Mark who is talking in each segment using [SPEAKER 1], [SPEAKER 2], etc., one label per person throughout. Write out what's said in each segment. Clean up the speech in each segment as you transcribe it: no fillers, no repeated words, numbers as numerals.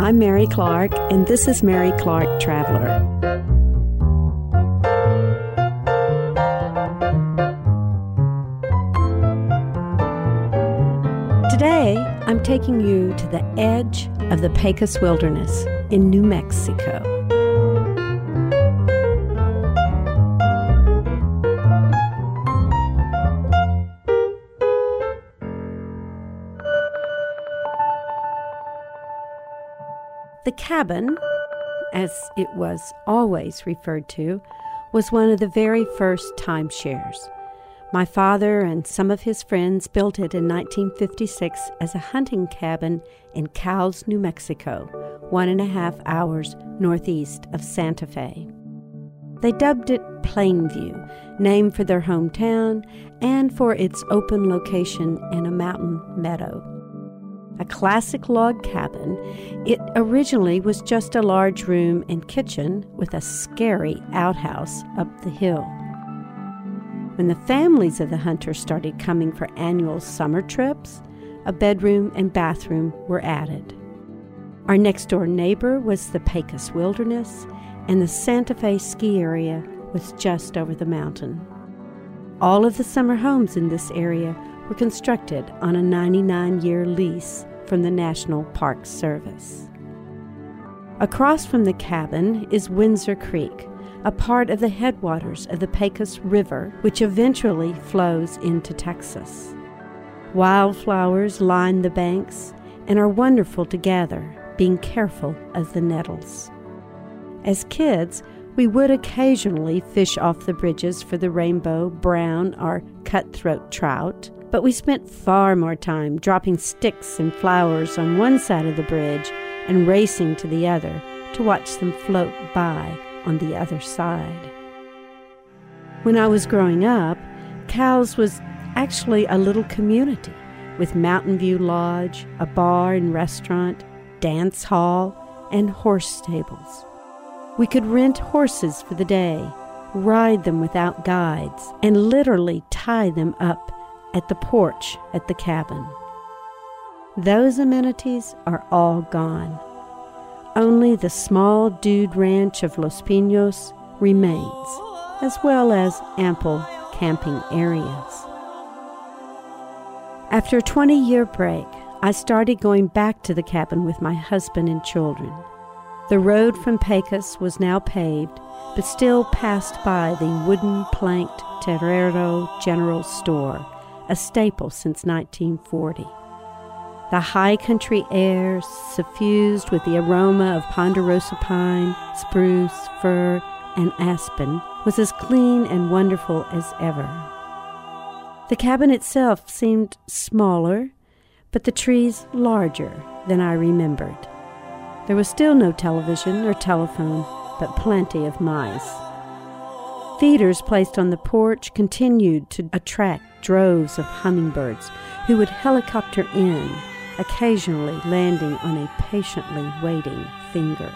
[SPEAKER 1] I'm Mary Clark, and this is Mary Clark Traveler. Today, I'm taking you to the edge of the Pecos Wilderness in New Mexico. The cabin, as it was always referred to, was one of the very first timeshares. My father and some of his friends built it in 1956 as a hunting cabin in Cowles, New Mexico, 1.5 hours northeast of Santa Fe. They dubbed it Plainview, named for their hometown and for its open location in a mountain meadow. A classic log cabin, it originally was just a large room and kitchen with a scary outhouse up the hill. When the families of the hunters started coming for annual summer trips, a bedroom and bathroom were added. Our next-door neighbor was the Pecos Wilderness, and the Santa Fe ski area was just over the mountain. All of the summer homes in this area were constructed on a 99-year lease from the National Park Service. Across from the cabin is Windsor Creek, a part of the headwaters of the Pecos River, which eventually flows into Texas. Wildflowers line the banks and are wonderful to gather, being careful of the nettles. As kids, we would occasionally fish off the bridges for the rainbow, brown, or cutthroat trout, but we spent far more time dropping sticks and flowers on one side of the bridge and racing to the other to watch them float by on the other side. When I was growing up, Cowles was actually a little community with Mountain View Lodge, a bar and restaurant, dance hall, and horse stables. We could rent horses for the day, ride them without guides, and literally tie them up at the porch at the cabin. Those amenities are all gone. Only the small dude ranch of Los Pinos remains, as well as ample camping areas. After a 20-year break, I started going back to the cabin with my husband and children. The road from Pecos was now paved, but still passed by the wooden planked Terrero General Store, a staple since 1940. The high country air, suffused with the aroma of ponderosa pine, spruce, fir, and aspen, was as clean and wonderful as ever. The cabin itself seemed smaller, but the trees larger than I remembered. There was still no television or telephone, but plenty of mice. Feeders placed on the porch continued to attract droves of hummingbirds who would helicopter in, occasionally landing on a patiently waiting finger.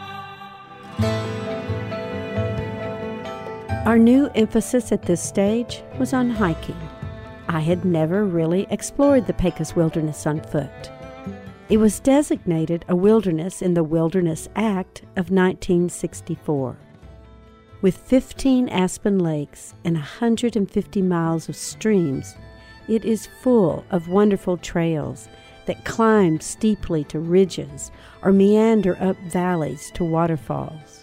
[SPEAKER 1] Our new emphasis at this stage was on hiking. I had never really explored the Pecos Wilderness on foot. It was designated a wilderness in the Wilderness Act of 1964. With 15 aspen lakes and 150 miles of streams, it is full of wonderful trails that climb steeply to ridges or meander up valleys to waterfalls.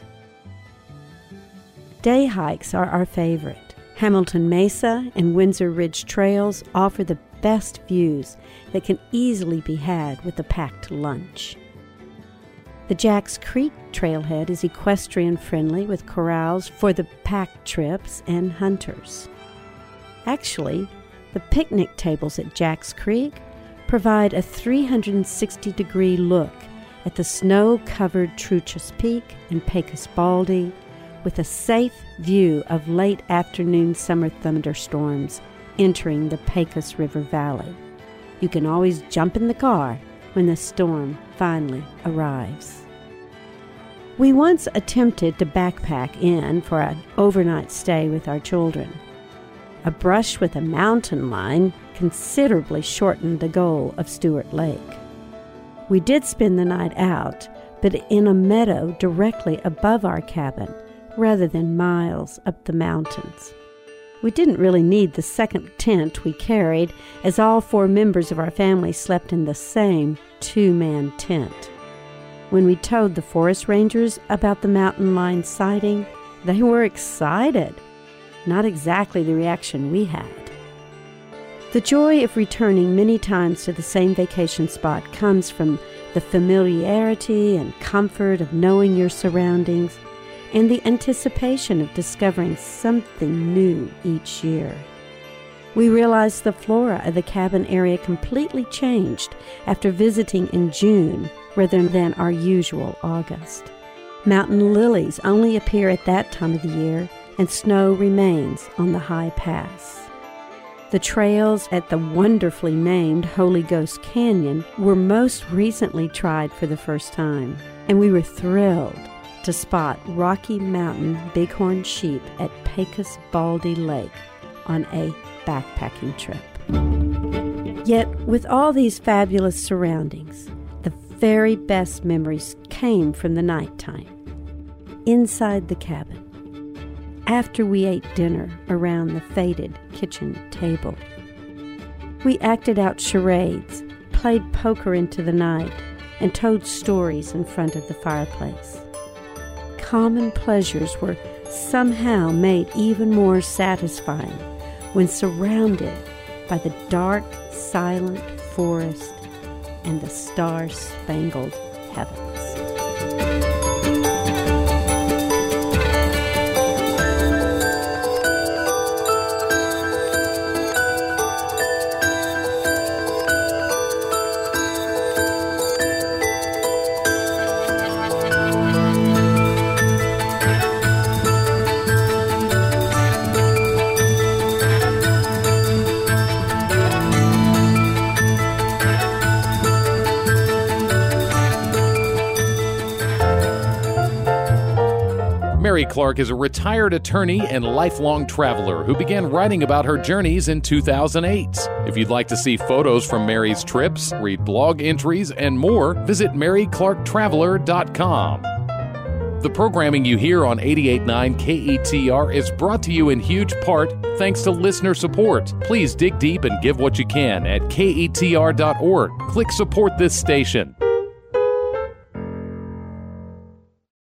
[SPEAKER 1] Day hikes are our favorite. Hamilton Mesa and Windsor Ridge trails offer the best views that can easily be had with a packed lunch. The Jacks Creek trailhead is equestrian-friendly with corrals for the pack trips and hunters. Actually, the picnic tables at Jacks Creek provide a 360-degree look at the snow-covered Truchas Peak and Pecos Baldy, with a safe view of late afternoon summer thunderstorms entering the Pecos River Valley. You can always jump in the car when the storm finally arrives. We once attempted to backpack in for an overnight stay with our children. A brush with a mountain lion considerably shortened the goal of Stewart Lake. We did spend the night out, but in a meadow directly above our cabin, rather than miles up the mountains. We didn't really need the second tent we carried, as all 4 members of our family slept in the same 2-man tent. When we told the forest rangers about the mountain lion sighting, they were excited. Not exactly the reaction we had. The joy of returning many times to the same vacation spot comes from the familiarity and comfort of knowing your surroundings and the anticipation of discovering something new each year. We realized the flora of the cabin area completely changed after visiting in June rather than our usual August. Mountain lilies only appear at that time of the year, and snow remains on the high pass. The trails at the wonderfully named Holy Ghost Canyon were most recently tried for the first time, and we were thrilled to spot Rocky Mountain bighorn sheep at Pecos Baldy Lake on a backpacking trip. Yet, with all these fabulous surroundings, the very best memories came from the nighttime, inside the cabin. After we ate dinner around the faded kitchen table, we acted out charades, played poker into the night, and told stories in front of the fireplace. Common pleasures were somehow made even more satisfying when surrounded by the dark, silent forest and the star-spangled heavens.
[SPEAKER 2] Mary Clark is a retired attorney and lifelong traveler who began writing about her journeys in 2008. If you'd like to see photos from Mary's trips, read blog entries, and more, visit MaryClarkTraveler.com. The programming you hear on 88.9 KETR is brought to you in huge part thanks to listener support. Please dig deep and give what you can at KETR.org. Click Support this station.